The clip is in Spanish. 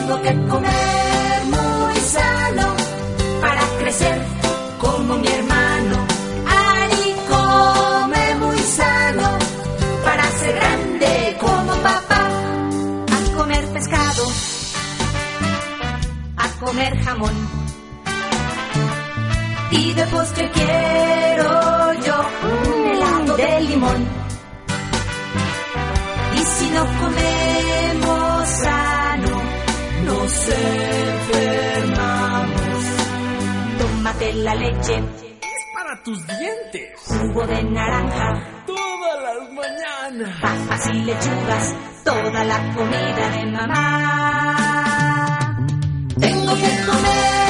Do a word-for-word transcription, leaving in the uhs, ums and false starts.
Tengo que comer muy sano para crecer como mi hermano. Ari come muy sano para ser grande como papá. A comer pescado, a comer jamón, y de postre quiero yo un helado de limón. Y si no comemos sano, nos enfermamos. Tómate la leche, es para tus dientes. Jugo de naranja, todas las mañanas. Papas y lechugas, toda la comida de mamá. Tengo que comer